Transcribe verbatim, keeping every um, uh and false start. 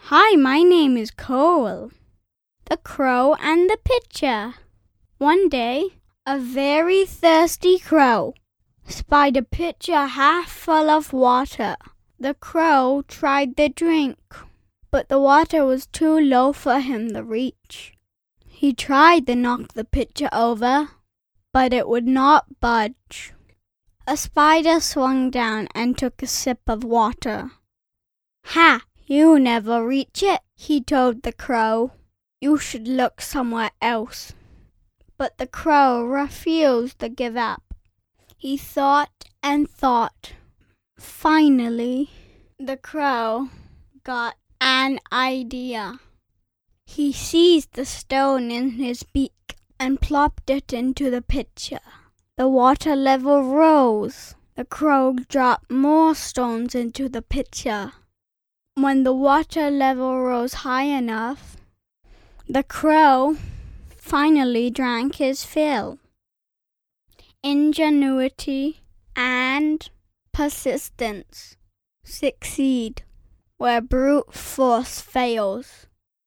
Hi, my name is Cole. The Crow and the Pitcher. One day, a very thirsty crow spied a pitcher half full of water. The crow tried the drink, but the water was too low for him to reach. He tried to knock the pitcher over, but it would not budge. A spider swung down and took a sip of water. "Ha! You never reach it," he told the crow. "You should look somewhere else." But the crow refused to give up. He thought and thought. Finally, the crow got an idea. He seized the stone in his beak and plopped it into the pitcher. The water level rose. The crow dropped more stones into the pitcher. When the water level rose high enough, the crow finally drank his fill. Ingenuity and persistence succeed where brute force fails.